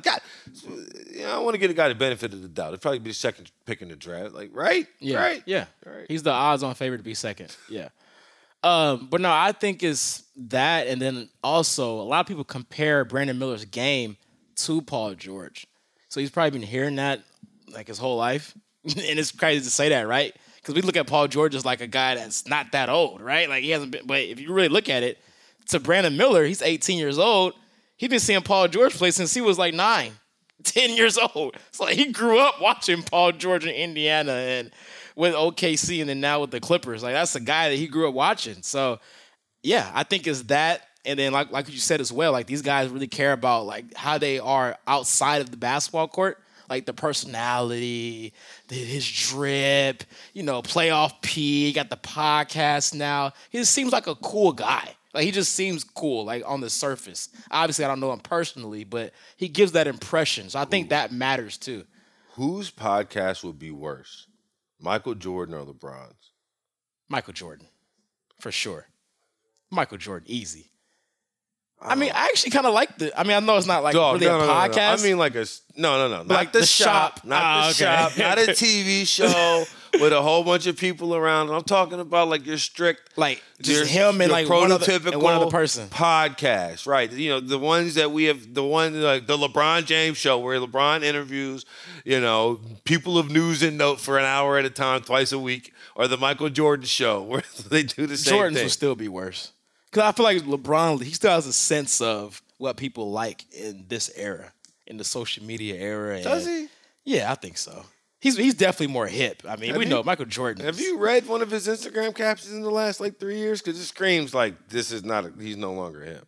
I want to get a guy the benefit of the doubt. It'd probably be the second pick in the draft. Like, right? Yeah. Right? Yeah. Right. He's the odds-on favorite to be second. Yeah. But no, I think it's that, and then also a lot of people compare Brandon Miller's game to Paul George. So he's probably been hearing that like his whole life, and it's crazy to say that, right? Because we look at Paul George as like a guy that's not that old, right? Like he hasn't been. But if you really look at it, to Brandon Miller, he's 18 years old. He's been seeing Paul George play since he was like 9, 10 years old. So like, he grew up watching Paul George in Indiana and with OKC, and then now with the Clippers. Like that's the guy that he grew up watching. So yeah, I think it's that. And then like you said as well, like these guys really care about like how they are outside of the basketball court. Like the personality, his drip, playoff P, got the podcast now. He just seems like a cool guy. Like he just seems cool, like on the surface. Obviously, I don't know him personally, but he gives that impression. So I think that matters too. Whose podcast would be worse, Michael Jordan or LeBron's? Michael Jordan, for sure. Michael Jordan, easy. I mean, I actually kind of like I know it's not like really a podcast. No. I mean like not like the shop, not the shop, not a TV show with a whole bunch of people around. I'm talking about like your strict, like just him and like prototypical one other person podcast, right? The ones that we have, the one like the LeBron James show where LeBron interviews, people of news and note for an hour at a time, twice a week, or the Michael Jordan show where they do the same thing. Jordan's will still be worse. Because I feel like LeBron, he still has a sense of what people like in this era, in the social media era. Does he? Yeah, I think so. He's definitely more hip. I mean, know Michael Jordan. Have you read one of his Instagram captions in the last like 3 years? Because it screams like this is not. He's no longer him.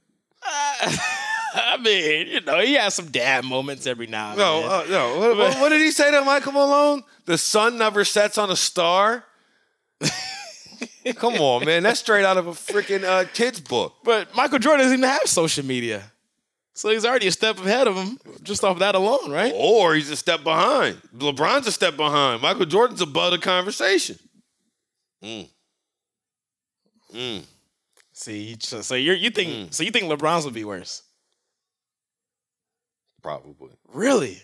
I mean, he has some dad moments every now and then. No. What did he say to Michael Malone? The sun never sets on a star. Come on, man. That's straight out of a freaking kid's book. But Michael Jordan doesn't even have social media. So he's already a step ahead of him just off that alone, right? Or he's a step behind. LeBron's a step behind. Michael Jordan's above the conversation. See, so you think LeBron's would be worse? Probably. Really?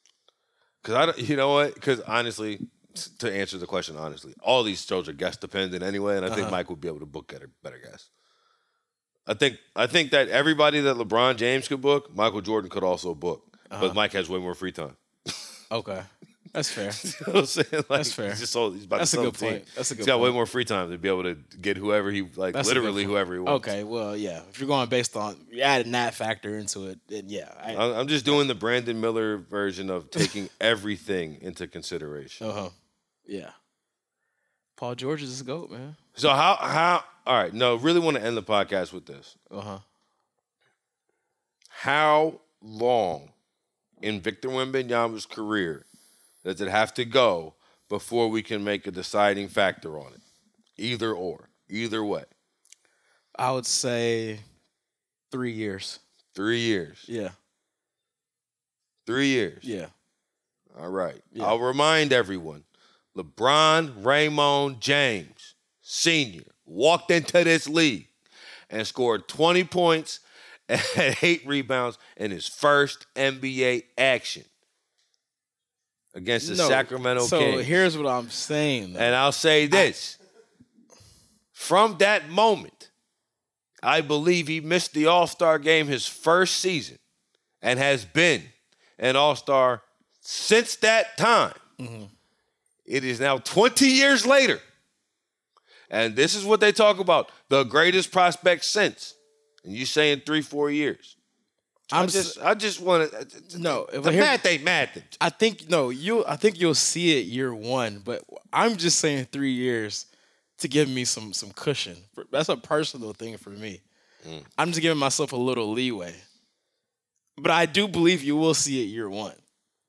Because honestly, to answer the question honestly, all these shows are guest dependent anyway, and I think Mike would be able to book better guests. I think that everybody that LeBron James could book, Michael Jordan could also book, but Mike has way more free time. Okay, that's fair. You know what I'm saying? Like, that's fair. He's about that's to a sell good the team. point. That's a good. He's got point. way more free time to be able to get whoever he That's literally whoever he wants. Okay, well, yeah. If you're going based on you're adding that factor into it, then yeah. I'm just doing the Brandon Miller version of taking everything into consideration. Yeah. Paul George is the GOAT, man. So how all right, no, really want to end the podcast with this. How long in Victor Wembanyama's career does it have to go before we can make a deciding factor on it? Either way. I would say 3 years. 3 years. Yeah. 3 years. Yeah. All right. Yeah. I'll remind everyone. LeBron Raymond James Sr. walked into this league and scored 20 points and had 8 rebounds in his first NBA action against the Sacramento Kings. So here's what I'm saying, though. And I'll say this. From that moment, I believe he missed the All-Star game his first season and has been an All-Star since that time. Mm-hmm. It is now 20 years later. And this is what they talk about, the greatest prospect since. And you saying 3-4 years. I just want to. No, the math ain't math. I think you'll see it year one, but I'm just saying 3 years to give me some cushion. That's a personal thing for me. I'm just giving myself a little leeway. But I do believe you will see it year one.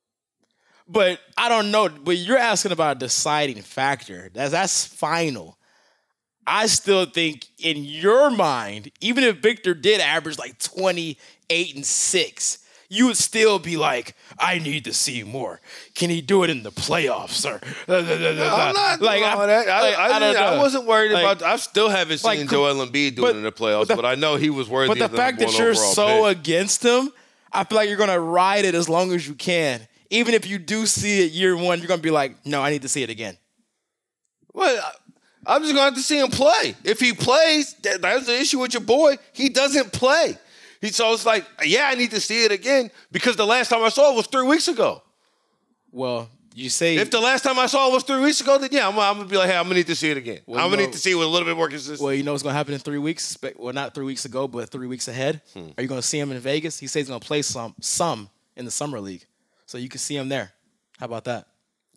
But I don't know. But you're asking about a deciding factor. That's final. I still think in your mind, even if Victor did average like 28 and 6, you would still be like, I need to see more. Can he do it in the playoffs, sir? I'm not like that. I wasn't worried about. I still haven't seen Joel Embiid do it in the playoffs, but I know he was worthy. But the fact that you're so against him, I feel like you're gonna ride it as long as you can. Even if you do see it year one, you're gonna be like, no, I need to see it again. Well, I'm just gonna have to see him play. If he plays, that's the issue with your boy. He doesn't play. So it's like, yeah, I need to see it again because the last time I saw it was 3 weeks ago. Well, you say if the last time I saw it was 3 weeks ago, then yeah, I'm gonna be like, hey, I'm gonna need to see it again. Well, I'm gonna need to see it with a little bit more consistency. Well, you know what's gonna happen in 3 weeks? Well, not 3 weeks ago, but 3 weeks ahead. Are you gonna see him in Vegas? He says he's gonna play some in the summer league, so you can see him there. How about that?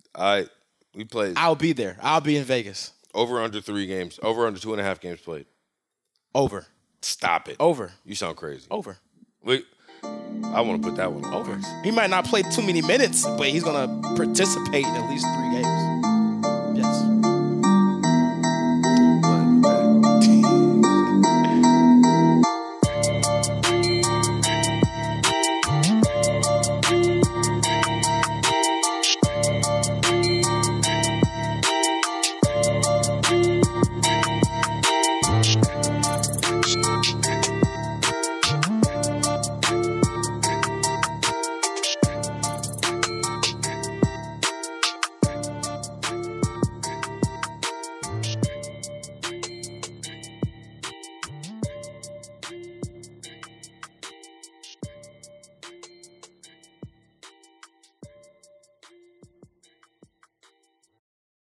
We played. I'll be there. I'll be in Vegas. Over under 3 games. Over under 2.5 games played. Over. Stop it. Over. You sound crazy. Over. I want to put that one over. He might not play too many minutes, but he's going to participate in at least 3 games.